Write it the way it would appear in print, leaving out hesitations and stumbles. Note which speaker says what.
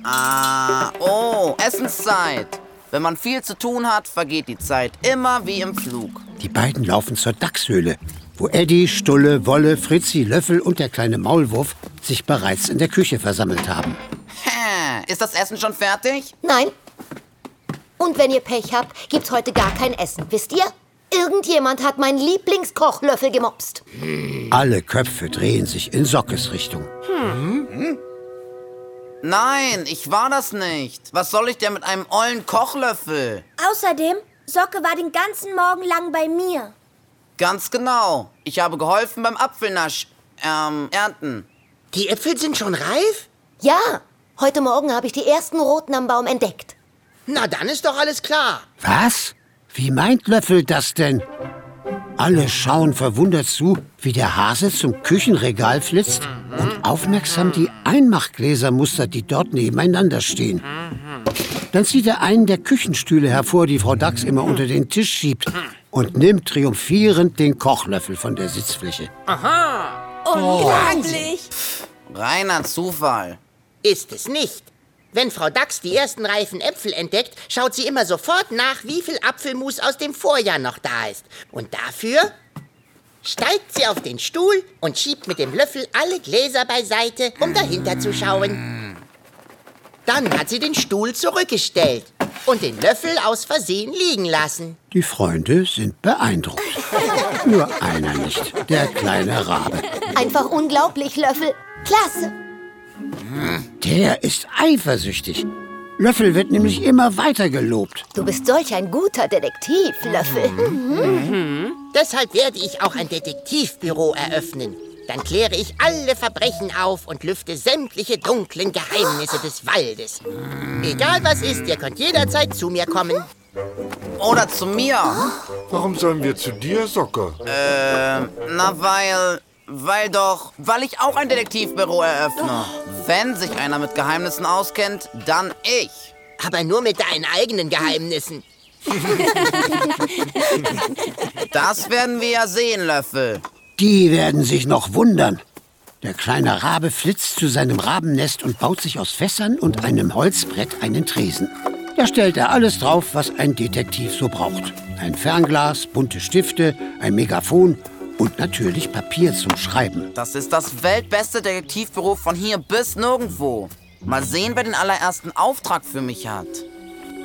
Speaker 1: Essenszeit. Wenn man viel zu tun hat, vergeht die Zeit immer wie im Flug.
Speaker 2: Die beiden laufen zur Dachshöhle, wo Eddie, Stulle, Wolle, Fritzi, Löffel und der kleine Maulwurf sich bereits in der Küche versammelt haben.
Speaker 1: Ist das Essen schon fertig?
Speaker 3: Nein. Und wenn ihr Pech habt, gibt's heute gar kein Essen, wisst ihr? Irgendjemand hat meinen Lieblingskochlöffel gemopst.
Speaker 2: Alle Köpfe drehen sich in Sockes Richtung.
Speaker 1: Nein, ich war das nicht. Was soll ich denn mit einem ollen Kochlöffel?
Speaker 4: Außerdem, Socke war den ganzen Morgen lang bei mir.
Speaker 1: Ganz genau. Ich habe geholfen beim Apfelnasch ernten.
Speaker 5: Die Äpfel sind schon reif?
Speaker 3: Ja, heute Morgen habe ich die ersten roten am Baum entdeckt.
Speaker 5: Na, dann ist doch alles klar.
Speaker 2: Was? Wie meint Löffel das denn? Alle schauen verwundert zu, wie der Hase zum Küchenregal flitzt und aufmerksam die Einmachgläser mustert, die dort nebeneinander stehen. Dann zieht er einen der Küchenstühle hervor, die Frau Dachs immer unter den Tisch schiebt, und nimmt triumphierend den Kochlöffel von der Sitzfläche.
Speaker 4: Unglaublich.
Speaker 1: Reiner Zufall.
Speaker 5: Ist es nicht. Wenn Frau Dachs die ersten reifen Äpfel entdeckt, schaut sie immer sofort nach, wie viel Apfelmus aus dem Vorjahr noch da ist. Und dafür steigt sie auf den Stuhl und schiebt mit dem Löffel alle Gläser beiseite, um dahinter zu schauen. Dann hat sie den Stuhl zurückgestellt und den Löffel aus Versehen liegen lassen.
Speaker 2: Die Freunde sind beeindruckt. Nur einer nicht, der kleine Rabe.
Speaker 3: Einfach unglaublich, Löffel. Klasse.
Speaker 2: Der ist eifersüchtig. Löffel wird nämlich immer weiter gelobt.
Speaker 3: Du bist solch ein guter Detektiv, Löffel.
Speaker 5: Deshalb werde ich auch ein Detektivbüro eröffnen. Dann kläre ich alle Verbrechen auf und lüfte sämtliche dunklen Geheimnisse des Waldes. Egal was ist, ihr könnt jederzeit zu mir kommen.
Speaker 1: Oder zu mir.
Speaker 6: Warum sollen wir zu dir, Socke?
Speaker 1: Weil ich auch ein Detektivbüro eröffne. Wenn sich einer mit Geheimnissen auskennt, dann ich.
Speaker 5: Aber nur mit deinen eigenen Geheimnissen.
Speaker 1: Das werden wir ja sehen, Löffel.
Speaker 2: Die werden sich noch wundern. Der kleine Rabe flitzt zu seinem Rabennest und baut sich aus Fässern und einem Holzbrett einen Tresen. Da stellt er alles drauf, was ein Detektiv so braucht. Ein Fernglas, bunte Stifte, ein Megafon und natürlich Papier zum Schreiben.
Speaker 1: Das ist das weltbeste Detektivbüro von hier bis nirgendwo. Mal sehen, wer den allerersten Auftrag für mich hat.